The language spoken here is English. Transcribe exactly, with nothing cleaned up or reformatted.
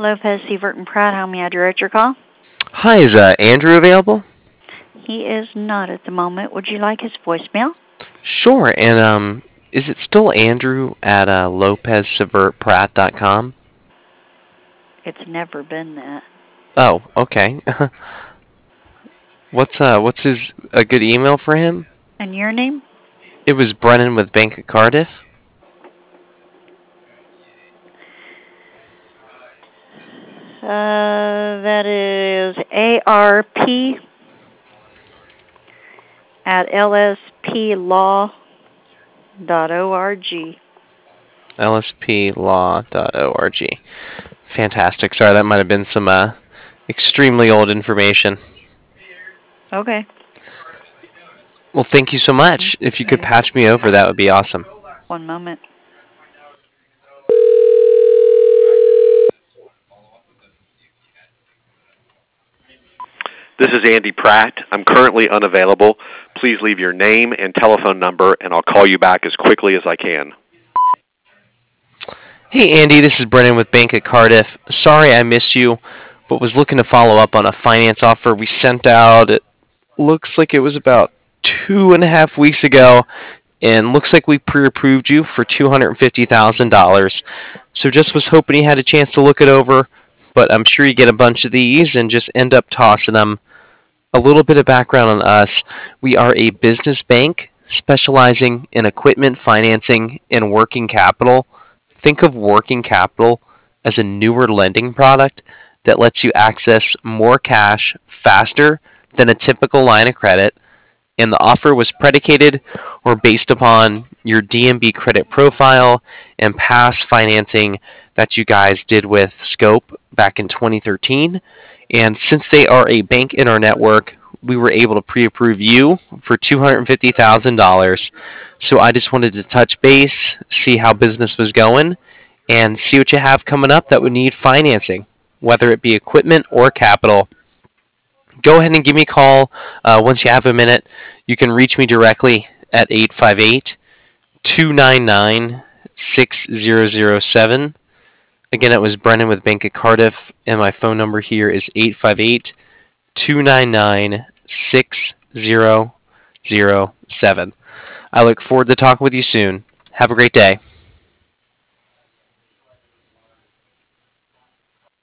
Lopez, Sievert, and Pratt, how may I direct your call? Hi, is uh, Andrew available? He is not at the moment. Would you like his voicemail? Sure, and um, is it still Andrew at uh, lopez sievert pratt dot com? It's never been that. Oh, okay. what's uh, what's his a good email for him? And your name? It was Brennan with Bank of Cardiff. Uh, that is A R P at L S P law dot org. L S P law dot org. Fantastic. Sorry, that might have been some uh, extremely old information. Okay. Well, thank you so much. If you could patch me over, that would be awesome. One moment. This is Andy Pratt. I'm currently unavailable. Please leave your name and telephone number, and I'll call you back as quickly as I can. Hey, Andy, this is Brennan with Bank of Cardiff. Sorry I missed you, but was looking to follow up on a finance offer we sent out. It looks like it was about two and a half weeks ago, and looks like we pre-approved you for two hundred fifty thousand dollars. So just was hoping you had a chance to look it over, but I'm sure you get a bunch of these and just end up tossing them. A little bit of background on us. We are a business bank specializing in equipment financing and working capital. Think of working capital as a newer lending product that lets you access more cash faster than a typical line of credit, and the offer was predicated or based upon your D M B credit profile and past financing that you guys did with Scope back in twenty thirteen. And since they are a bank in our network, we were able to pre-approve you for two hundred fifty thousand dollars. So I just wanted to touch base, see how business was going, and see what you have coming up that would need financing, whether it be equipment or capital. Go ahead and give me a call uh, once you have a minute. You can reach me directly at eight five eight, two nine nine, six zero zero seven. Again, it was Brennan with Bank of Cardiff, and my phone number here is eight five eight, two nine nine, six zero zero seven. I look forward to talking with you soon. Have a great day.